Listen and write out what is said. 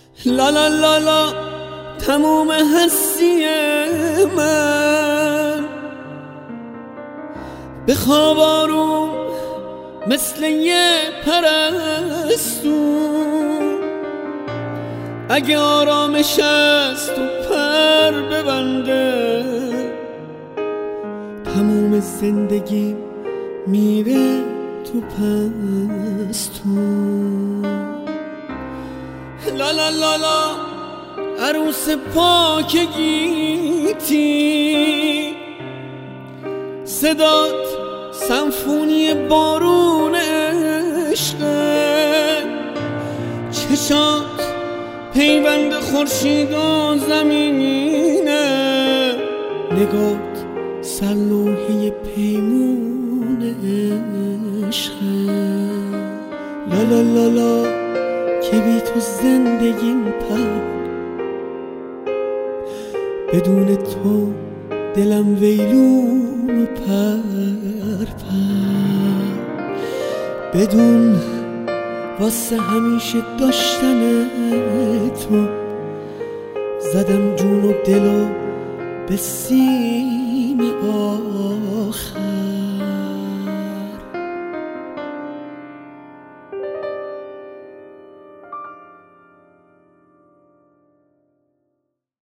لا لا لا لا تموم هستی من به خواب آروم مثل یه پرستو، اگه آرامش است و پر ببنده تموم زندگی میره تو پستو. لا لا لا لا عروس پاک گیتی، صدات سمفونی بارون عشقه، چشات پیوند خورشید و زمینه، نگات سرلوحه پیمون عشقه. لا لا لا لا که بی تو زندگیم پر، بدون تو دلم ویلون و پر پر، بدون واسه همیشه داشتن تو زدم جون و دلو به سیم آخر.